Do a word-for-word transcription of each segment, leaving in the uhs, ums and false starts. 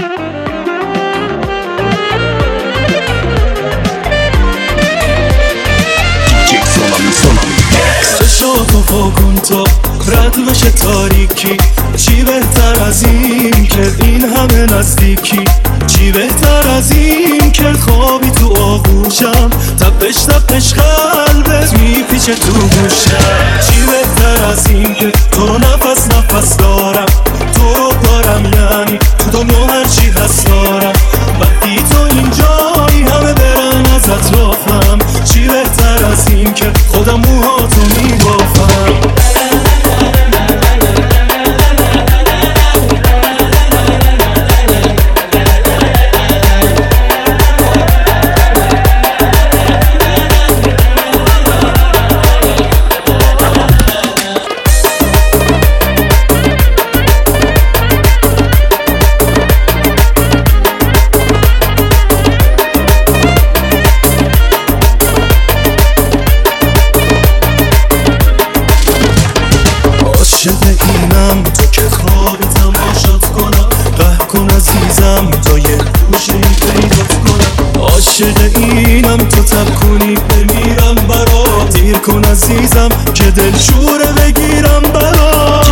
چشاتو واکن تا رد بشه تاریکی. چی بهتر از این که این همه نزدیکی؟ چی بهتر از این که خوابی تو آغوشم، تپش تپش قلبت میپیچه تو گوشم. چی بهتر از این که تو رو نفس نفس دارم، تو رو دارم یعنی تو دنیا هرچی هست دارم. وقتی تو اینجایی همه برن از اطرافم. چی بهتر از این که خودم موهاتو میبافم. عاشق اینم تو که خوابی تماشات کنم، قهر کن عزیزم تا یه گوشه این پیدات کنم. عاشق اینم تو تب کنی بمیرم برات، دیر کن عزیزم که دلشوره بگیرم برات.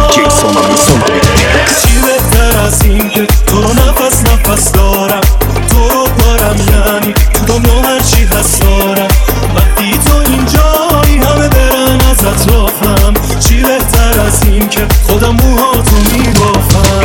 چی بهتر از این که تو رو نفس نفس دارم، تو رو دارم یعنی تو دنیا هرچی هست دارم. وقتی تو اینجایی همه برن از اطرافم. چی بهتر از این که خودم موهاتو میبافم.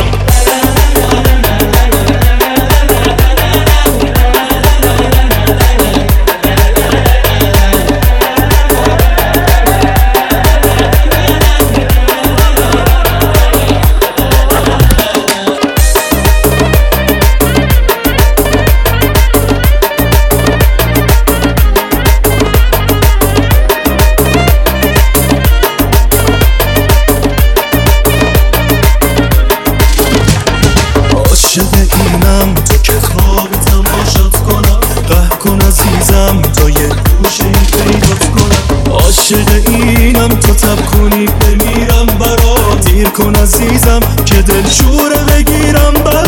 عاشق اینم تو که خوابی تماشات کنم، قهر کن عزیزم تا یه گوشه این پیدات کنم. عاشق اینم تو تب کنی بمیرم برات، دیر کن عزیزم که دلشوره بگیرم برات.